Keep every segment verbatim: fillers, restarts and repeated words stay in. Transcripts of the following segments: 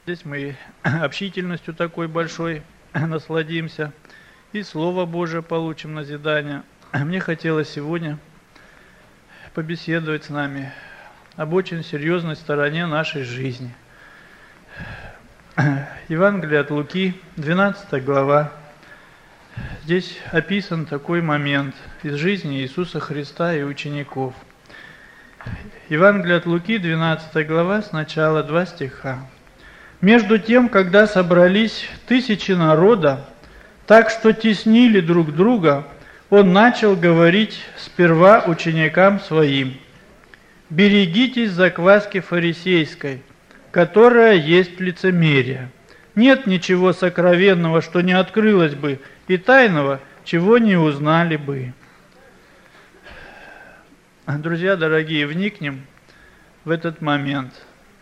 Здесь мы общительностью такой большой насладимся и Слово Божие получим назидание. Мне хотелось сегодня побеседовать с нами об очень серьезной стороне нашей жизни. Евангелие от Луки, двенадцатая глава. Здесь описан такой момент из жизни Иисуса Христа и учеников. Евангелие от Луки, двенадцатая глава, сначала два стиха. «Между тем, когда собрались тысячи народа, так что теснили друг друга, он начал говорить сперва ученикам своим: «Берегитесь закваски фарисейской, которая есть лицемерие. Нет ничего сокровенного, что не открылось бы, и тайного, чего не узнали бы». Друзья дорогие, вникнем в этот момент.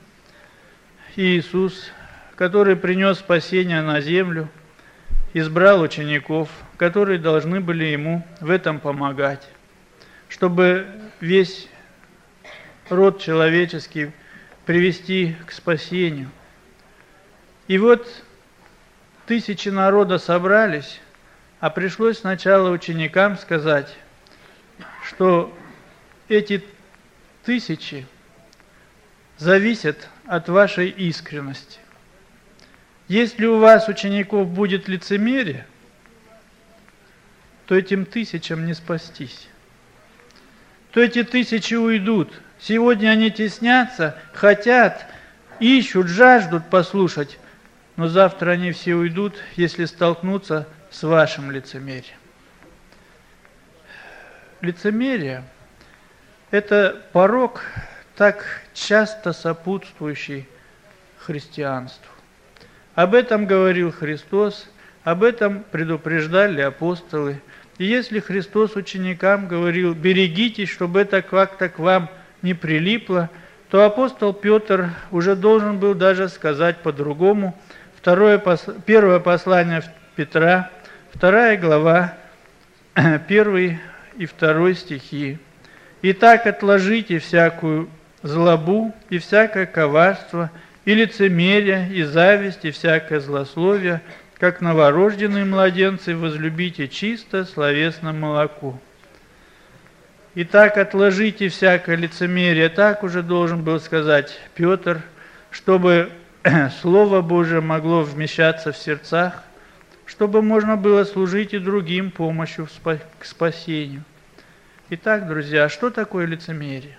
Иисус, который принес спасение на землю, избрал учеников, которые должны были Ему в этом помогать, чтобы весь род человеческий привести к спасению. И вот тысячи народа собрались, а пришлось сначала ученикам сказать, что эти тысячи зависят от вашей искренности. Если у вас, учеников, будет лицемерие, то этим тысячам не спастись. То эти тысячи уйдут. Сегодня они теснятся, хотят, ищут, жаждут послушать, но завтра они все уйдут, если столкнутся с вашим лицемерием. Лицемерие – это порок, так часто сопутствующий христианству. Об этом говорил Христос, об этом предупреждали апостолы. И если Христос ученикам говорил: «Берегитесь, чтобы это как-то к вам не прилипло», то апостол Петр уже должен был даже сказать по-другому. Второе, первое послание Петра, вторая глава, первый и второй стихи. «Итак, отложите всякую злобу и всякое коварство, и лицемерие, и зависть, и всякое злословие, как новорожденные младенцы, возлюбите чисто словесное молоко». Итак, отложите всякое лицемерие, так уже должен был сказать Петр, чтобы Слово Божие могло вмещаться в сердцах, чтобы можно было служить и другим помощью к спасению. Итак, друзья, что такое лицемерие?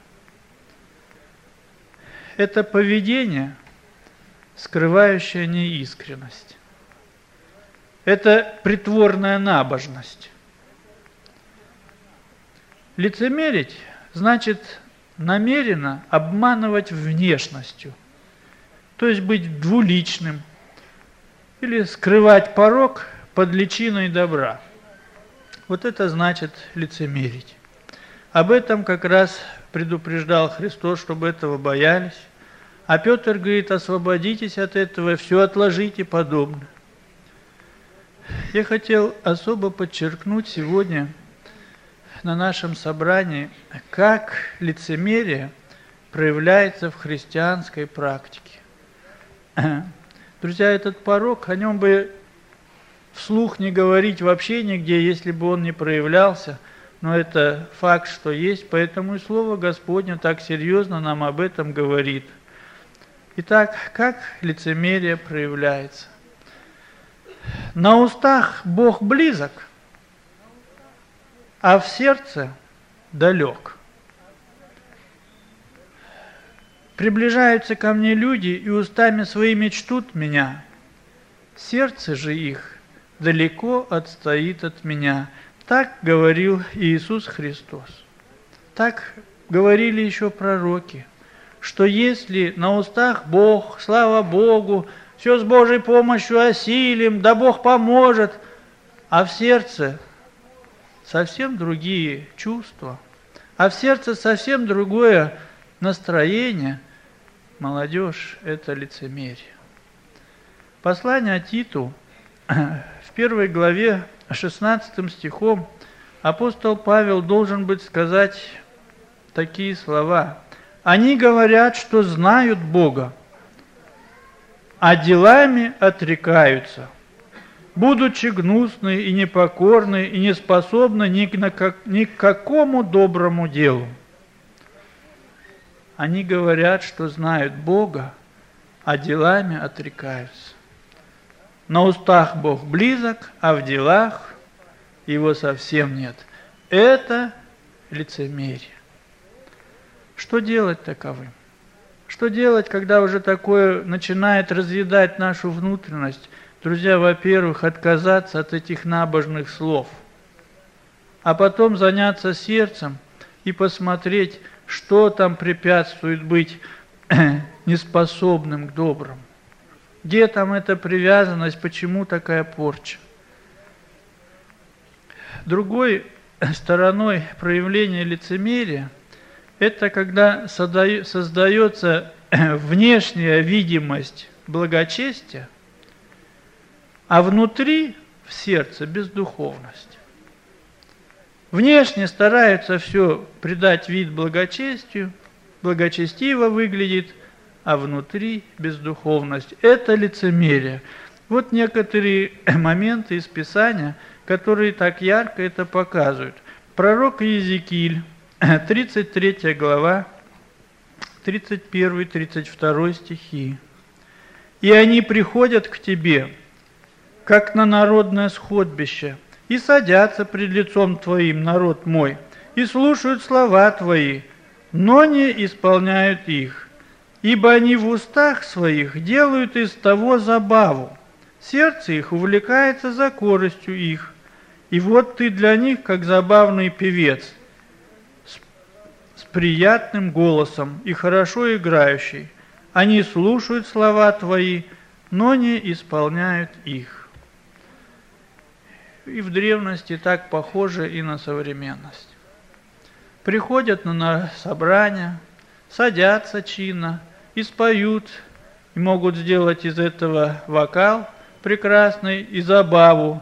Это поведение, скрывающее неискренность. Это притворная набожность. Лицемерить значит намеренно обманывать внешностью, то есть быть двуличным или скрывать порок под личиной добра. Вот это значит лицемерить. Об этом как раз предупреждал Христос, чтобы этого боялись. А Петр говорит: освободитесь от этого, все отложите подобное. Я хотел особо подчеркнуть сегодня на нашем собрании, как лицемерие проявляется в христианской практике. Друзья, этот порок, о нем бы вслух не говорить вообще нигде, если бы он не проявлялся, но это факт, что есть, поэтому и Слово Господне так серьезно нам об этом говорит. Итак, как лицемерие проявляется? На устах Бог близок, а в сердце далек. Приближаются ко мне люди и устами своими чтут меня, сердце же их далеко отстоит от меня. Так говорил Иисус Христос. Так говорили еще пророки, что если на устах Бог, слава Богу, все с Божьей помощью осилим, да Бог поможет, а в сердце совсем другие чувства, а в сердце совсем другое настроение, молодежь – это лицемерие. Послание Титу в первой главе шестнадцатым стихом апостол Павел должен быть сказать такие слова: «Они говорят, что знают Бога, а делами отрекаются, будучи гнусны и непокорны и не способны ни к, ни к какому доброму делу. Они говорят, что знают Бога, а делами отрекаются. На устах Бог близок, а в делах Его совсем нет. Это лицемерие. Что делать таковым? Что делать, когда уже такое начинает разъедать нашу внутренность? Друзья, во-первых, отказаться от этих набожных слов, а потом заняться сердцем и посмотреть, что там препятствует быть неспособным к доброму. Где там эта привязанность, почему такая порча? Другой стороной проявления лицемерия это когда создается внешняя видимость благочестия, а внутри, в сердце, бездуховность. Внешне стараются все придать вид благочестию, благочестиво выглядит, а внутри бездуховность. Это лицемерие. Вот некоторые моменты из Писания, которые так ярко это показывают. Пророк Иезекииль, тридцать третья глава, тридцать первый тридцать второй стихи. «И они приходят к тебе, как на народное сходбище, и садятся пред лицом твоим, народ мой, и слушают слова твои, но не исполняют их. Ибо они в устах своих делают из того забаву, сердце их увлекается за корыстью их. И вот ты для них, как забавный певец, с, с приятным голосом и хорошо играющий. Они слушают слова твои, но не исполняют их». И в древности так похоже и на современность. Приходят на собрания, садятся чинно и споют, и могут сделать из этого вокал прекрасный и забаву.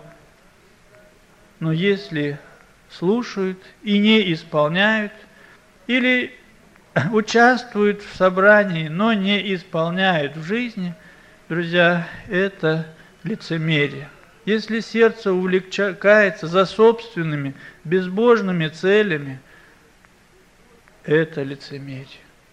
Но если слушают и не исполняют, или участвуют в собрании, но не исполняют в жизни, друзья, это лицемерие. Если сердце увлекается за собственными безбожными целями, это лицемерие.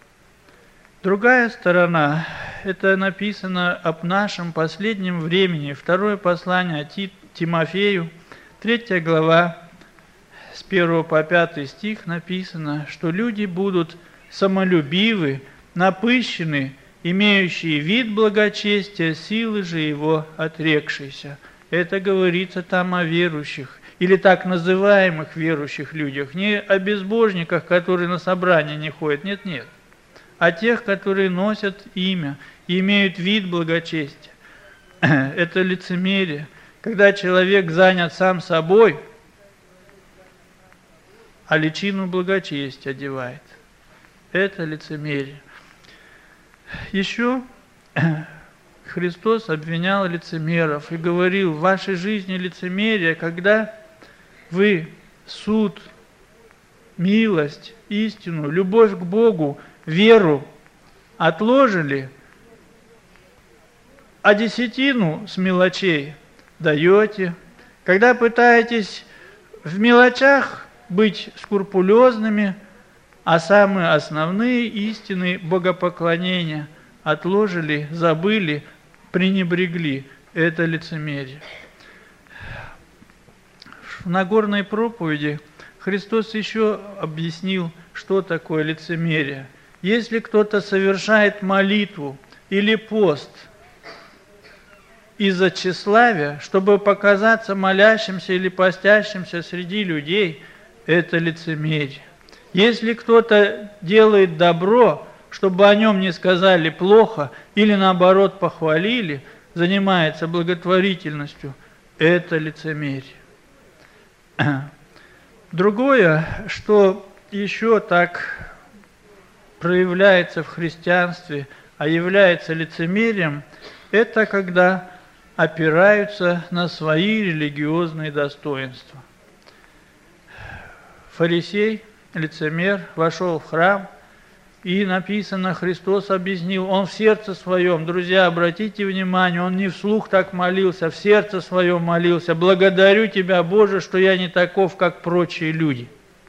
Другая сторона, это написано об нашем последнем времени. Второе послание Тимофею, третья глава, с первого по пятый стих написано, что люди будут самолюбивы, напыщены, имеющие вид благочестия, силы же его отрекшиеся. Это говорится там о верующих, или так называемых верующих людях, не о безбожниках, которые на собрания не ходят, нет-нет, а тех, которые носят имя и имеют вид благочестия. Это лицемерие, когда человек занят сам собой, а личину благочестия одевает. Это лицемерие. Еще Христос обвинял лицемеров и говорил: в вашей жизни лицемерие, когда вы суд, милость, истину, любовь к Богу, веру отложили, а десятину с мелочей даете, когда пытаетесь в мелочах быть скрупулезными, а самые основные истины богопоклонения отложили, забыли, пренебрегли. Это лицемерие. В Нагорной проповеди Христос еще объяснил, что такое лицемерие. Если кто-то совершает молитву или пост из-за тщеславия, чтобы показаться молящимся или постящимся среди людей, это лицемерие. Если кто-то делает добро, чтобы о нем не сказали плохо или наоборот похвалили, занимается благотворительностью, это лицемерие. Другое, что еще так проявляется в христианстве, а является лицемерием, это когда опираются на свои религиозные достоинства. Фарисей, лицемер, вошел в храм И написано, Христос объяснил, Он в сердце своем, друзья, обратите внимание, Он не вслух так молился, в сердце своем молился. Благодарю Тебя, Боже, что я не таков, как прочие люди.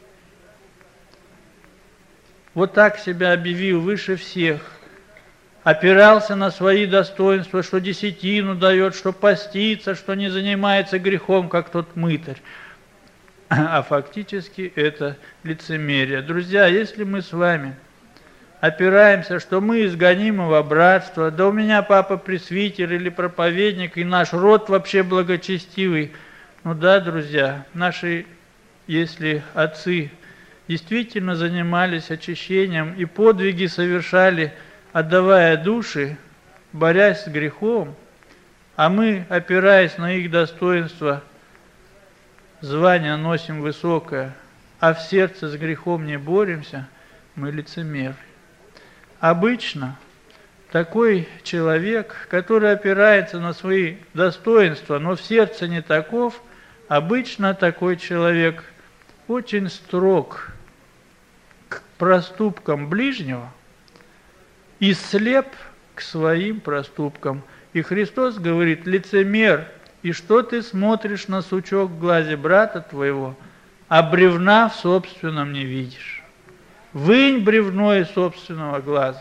Вот так себя объявил выше всех. Опирался на свои достоинства, что десятину дает, что постится, что не занимается грехом, как тот мытарь. А фактически это лицемерие. Друзья, если мы с вами опираемся, что мы из гонимого братства, да у меня папа пресвитер или проповедник, и наш род вообще благочестивый. Ну да, друзья, наши, если отцы действительно занимались очищением и подвиги совершали, отдавая души, борясь с грехом, а мы, опираясь на их достоинство, звание носим высокое, а в сердце с грехом не боремся, мы лицемеры. Обычно такой человек, который опирается на свои достоинства, но в сердце не таков, обычно такой человек очень строг к проступкам ближнего и слеп к своим проступкам. И Христос говорит: лицемер, и что ты смотришь на сучок в глазе брата твоего, а бревна в собственном не видишь? Вынь бревно из собственного глаза.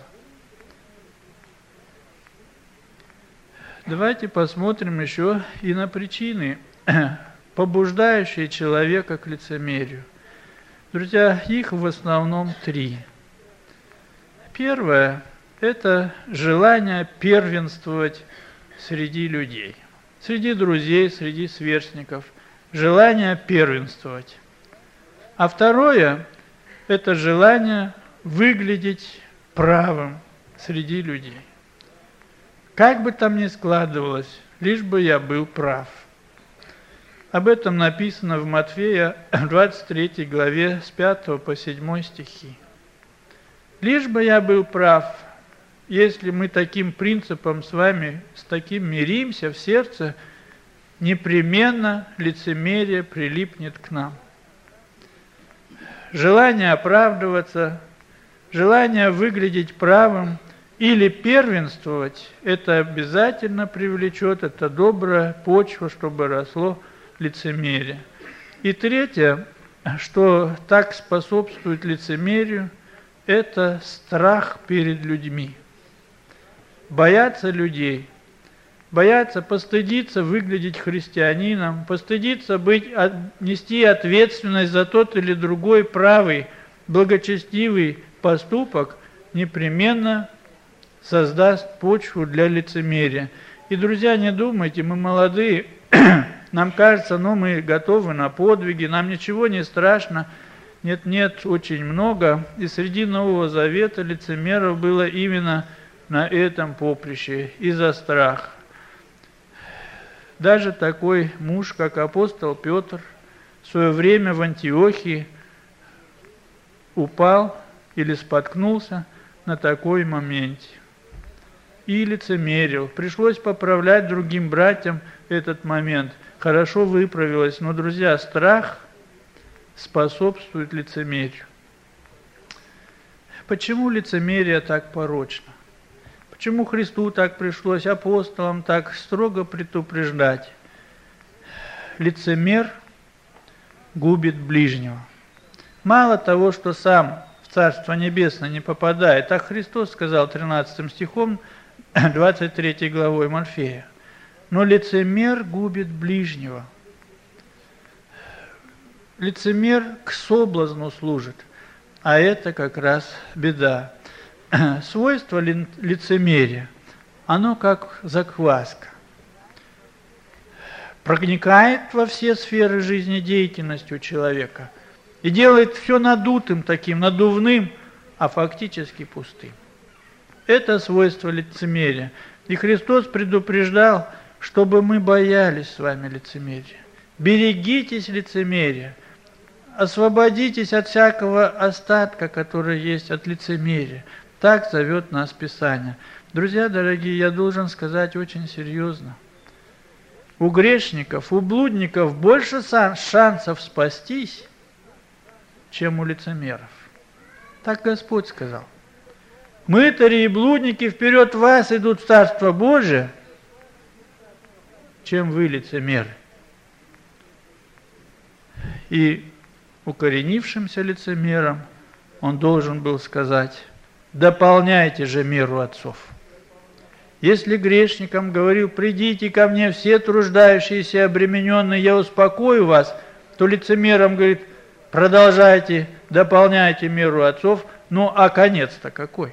Давайте посмотрим еще и на причины, побуждающие человека к лицемерию. Друзья, их в основном три. Первое – это желание первенствовать среди людей, среди друзей, среди сверстников. Желание первенствовать. А второе – это желание выглядеть правым среди людей. Как бы там ни складывалось, лишь бы я был прав. Об этом написано в Матфея двадцать третьей главе с пятого по седьмой стихи. Лишь бы я был прав. Если мы таким принципом с вами, с таким миримся в сердце, непременно лицемерие прилипнет к нам. Желание оправдываться, желание выглядеть правым или первенствовать, это обязательно привлечет, это добрая почва, чтобы росло лицемерие. И третье, что так способствует лицемерию, это страх перед людьми. Бояться людей, бояться постыдиться выглядеть христианином, постыдиться быть, нести ответственность за тот или другой правый, благочестивый поступок непременно создаст почву для лицемерия. И, друзья, не думайте, мы молодые, нам кажется, ну мы готовы на подвиги, нам ничего не страшно. Нет, нет, очень много. И среди Нового Завета лицемеров было именно на этом поприще, из-за страха. Даже такой муж, как апостол Петр, в свое время в Антиохии упал или споткнулся на такой моменте. И лицемерил. Пришлось поправлять другим братьям этот момент. Хорошо выправилось, но, друзья, страх способствует лицемерию. Почему лицемерие так порочно? Почему Христу так пришлось, апостолам так строго предупреждать? Лицемер губит ближнего. Мало того, что сам в Царство Небесное не попадает, так Христос сказал тринадцатым стихом двадцать третьей главой Матфея. Но лицемер губит ближнего. Лицемер к соблазну служит, а это как раз беда. Свойство лицемерия, оно как закваска. Проникает во все сферы жизнедеятельности у человека и делает все надутым таким, надувным, а фактически пустым. Это свойство лицемерия. И Христос предупреждал, чтобы мы боялись с вами лицемерия. Берегитесь лицемерия. Освободитесь от всякого остатка, который есть от лицемерия. Так зовет нас Писание. Друзья дорогие, я должен сказать очень серьезно. У грешников, у блудников больше шансов спастись, чем у лицемеров. Так Господь сказал. Мытари и блудники вперед вас идут в Царство Божие, чем вы, лицемеры. И укоренившимся лицемерам он должен был сказать: дополняйте же меру отцов. Если грешникам говорил: придите ко мне все труждающиеся и обремененные, я успокою вас, то лицемерам говорит: продолжайте, дополняйте меру отцов. Ну а конец-то какой?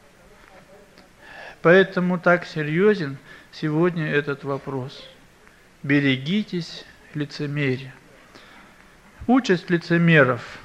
Поэтому так серьезен сегодня этот вопрос. Берегитесь лицемерия. Участь лицемеров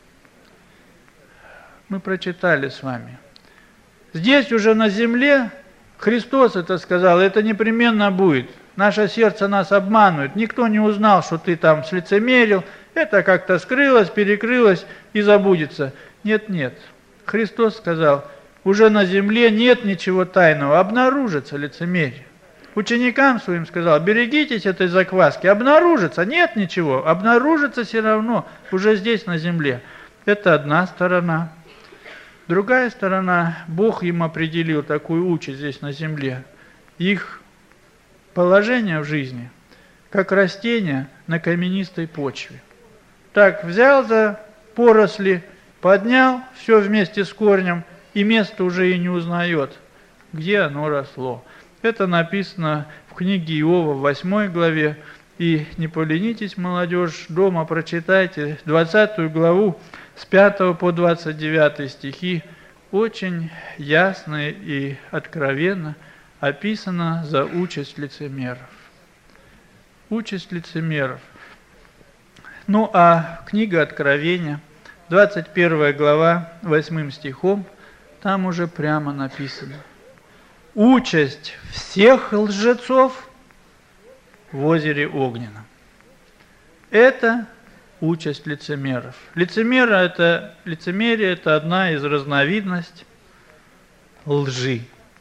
мы прочитали с вами. Здесь уже на земле Христос это сказал, это непременно будет. Наше сердце нас обманывает. Никто не узнал, что ты там слицемерил. Это как-то скрылось, перекрылось и забудется. Нет, нет. Христос сказал, уже на земле нет ничего тайного, обнаружится лицемерие. Ученикам своим сказал: берегитесь этой закваски, обнаружится, нет ничего, обнаружится все равно, уже здесь на земле. Это одна сторона. Другая сторона, Бог им определил такую участь здесь на земле. Их положение в жизни, как растение на каменистой почве. Так, взял за поросли, поднял все вместе с корнем, и место уже и не узнает, где оно росло. Это написано в книге Иова в восьмой главе. И не поленитесь, молодежь, дома прочитайте двадцатую главу с пятого по двадцать девятый стихи. Очень ясно и откровенно описано за участь лицемеров. Участь лицемеров. Ну а книга Откровения, двадцать первая глава, восьмым стихом, там уже прямо написано: участь всех лжецов в озере Огненном. Это участь лицемеров. Лицемера это, лицемерие – это одна из разновидностей лжи.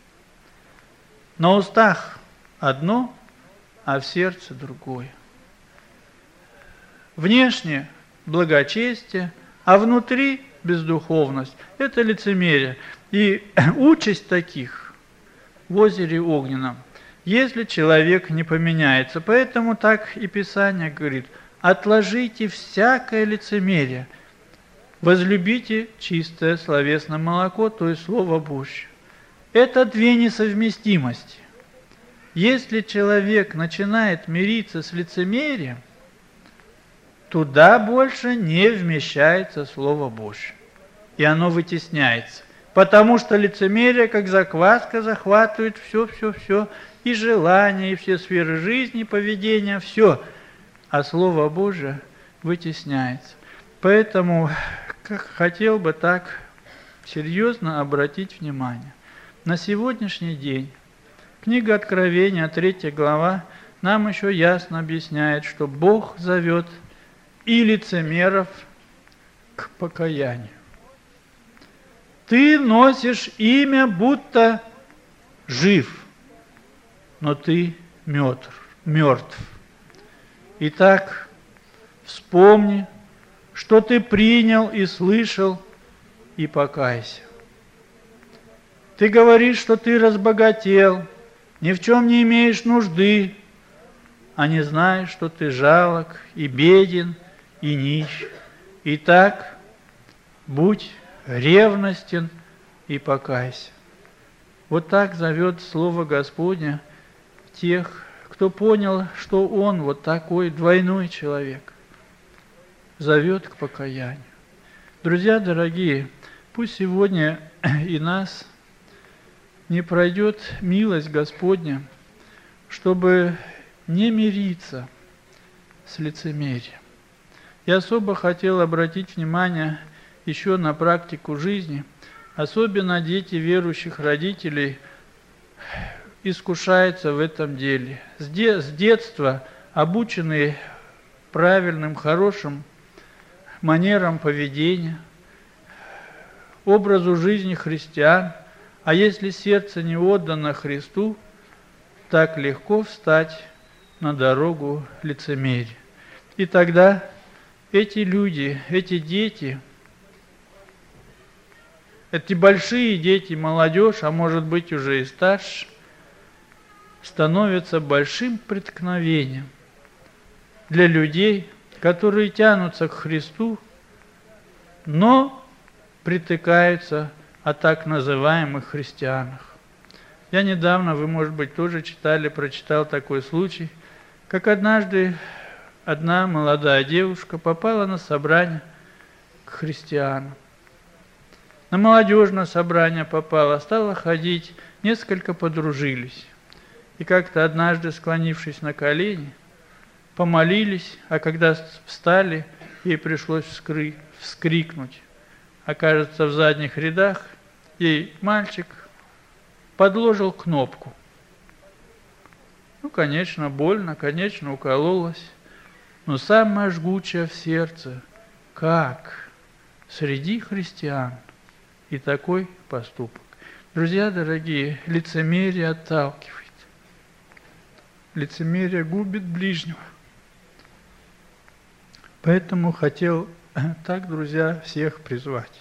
На устах одно, а в сердце другое. Внешне благочестие, а внутри бездуховность. Это лицемерие. И участь таких в озере Огненном, если человек не поменяется. Поэтому так и Писание говорит: отложите всякое лицемерие, возлюбите чистое словесное молоко, то есть Слово Божье. Это две несовместимости. Если человек начинает мириться с лицемерием, туда больше не вмещается Слово Божье, и оно вытесняется. Потому что лицемерие, как закваска, захватывает все-все-все, и желания, и все сферы жизни, поведения, все. А Слово Божие вытесняется. Поэтому как хотел бы так серьезно обратить внимание. На сегодняшний день книга Откровения, третья глава, нам еще ясно объясняет, что Бог зовет и лицемеров к покаянию. Ты носишь имя, будто жив, но ты мертв. мертв. Итак, вспомни, что ты принял и слышал, и покайся. Ты говоришь, что ты разбогател, ни в чем не имеешь нужды, а не знаешь, что ты жалок и беден, и нищ. Итак, будь ревностен и покайся. Вот так зовет Слово Господне тех, кто понял, что он вот такой двойной человек. Зовет к покаянию. Друзья дорогие, пусть сегодня и нас не пройдет милость Господня, чтобы не мириться с лицемерием. Я особо хотел обратить внимание еще на практику жизни, особенно дети верующих родителей искушаются в этом деле. С, де- с детства обученные правильным, хорошим манерам поведения, образу жизни христиан, а если сердце не отдано Христу, так легко встать на дорогу лицемерия. И тогда эти люди, эти дети эти большие дети, молодежь, а может быть уже и старше, становятся большим преткновением для людей, которые тянутся к Христу, но притыкаются о так называемых христианах. Я недавно, вы, может быть, тоже читали, прочитал такой случай, как однажды одна молодая девушка попала на собрание к христианам. На молодежное собрание попала, стала ходить, несколько подружились. И как-то однажды, склонившись на колени, помолились, а когда встали, ей пришлось вскры... вскрикнуть. Окажется, в задних рядах ей мальчик подложил кнопку. Ну, конечно, больно, конечно, укололась. Но самое жгучее в сердце, как среди христиан и такой поступок. Друзья дорогие, лицемерие отталкивает. Лицемерие губит ближнего. Поэтому хотел так, друзья, всех призвать.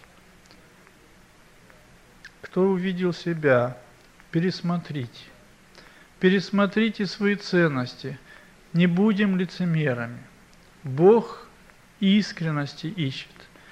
Кто увидел себя, пересмотрите. Пересмотрите свои ценности. Не будем лицемерами. Бог искренности ищет.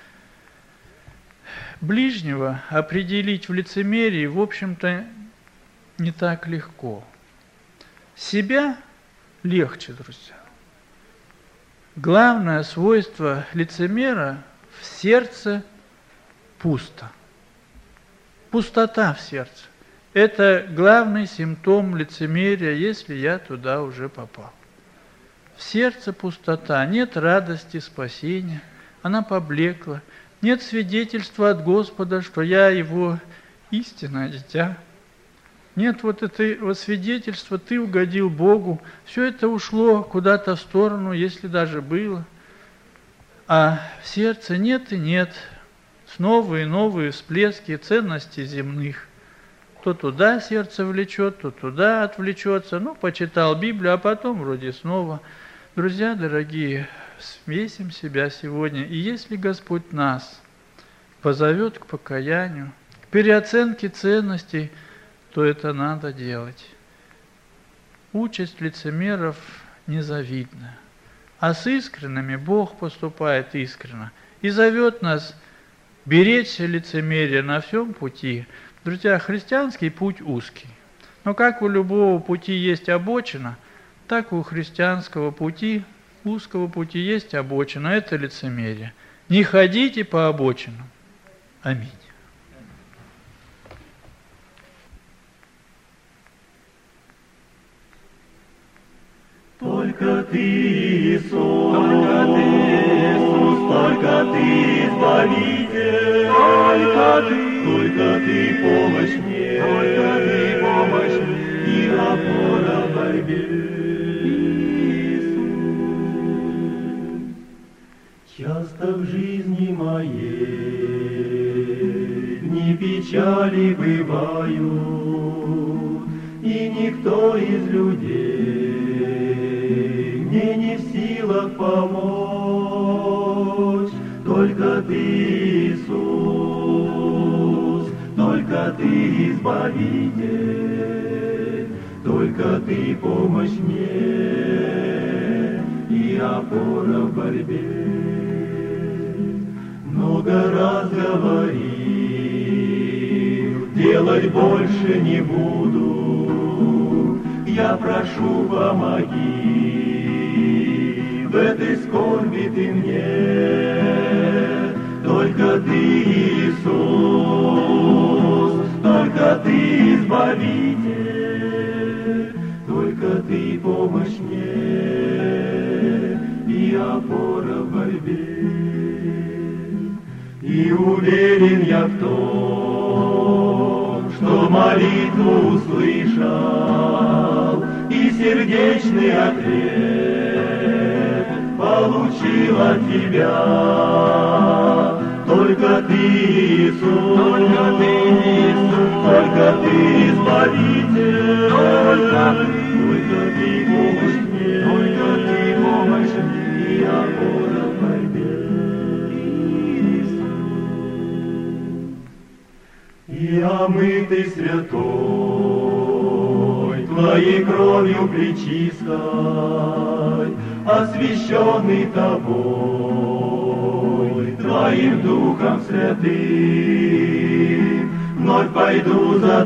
Ближнего определить в лицемерии, в общем-то, не так легко. Себя легче, друзья. Главное свойство лицемера – в сердце пусто. Пустота в сердце. Это главный симптом лицемерия, если я туда уже попал. В сердце пустота, нет радости, спасения, она поблекла. Нет свидетельства от Господа, что я Его истинное дитя. Нет вот этого свидетельства, ты угодил Богу. Все это ушло куда-то в сторону, если даже было. А в сердце нет и нет. Снова и новые всплески ценностей земных. То туда сердце влечет, то туда отвлечется. Ну, почитал Библию, а потом вроде снова. Друзья дорогие, взвесим себя сегодня. И если Господь нас позовет к покаянию, к переоценке ценностей, то это надо делать. Участь лицемеров незавидна. А с искренними Бог поступает искренно и зовет нас беречься лицемерия на всем пути. Друзья, христианский путь узкий. Но как у любого пути есть обочина, так у христианского пути, узкого пути есть обочина. Это лицемерие. Не ходите по обочинам. Аминь. Только Ты, Иисус, только Ты, Иисус, только Ты, Избавитель, только Ты, только Ты, помощь мне, только Ты, помощь мне, и опора в борьбе. Иисус, часто в жизни моей дни печали бывают, и никто из людей мне не в силах помочь. Только Ты, Иисус, только Ты, Избавитель, только Ты, помощь мне и опора в борьбе. Много раз говорил, делать больше не буду, я прошу, помоги. В этой скорби Ты мне, только Ты, Иисус, только Ты, Избавитель, только Ты, помощь мне и опора в борьбе. И уверен я в том, что молитву услышал и сердечный ответ получил от Тебя. Только Ты, Иисус, только Ты, Иисус, только Ты, Избавитель, только Ты, только Ты, помощь мне, только Ты, помощь мне и опора в борьбе. Иисус. И омытый святой, Твоей кровью пречистой, освященный Тобой, Твоим Духом Святым, вновь пойду за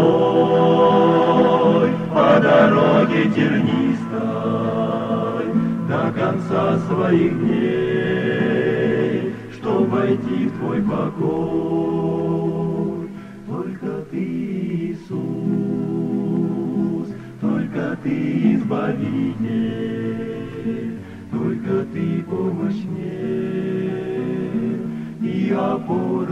Тобой по дороге тернистой до конца своих дней, чтоб войти в Твой покой. Только Ты, Иисус, только Ты избавитель, только Ты помощь мне и опора.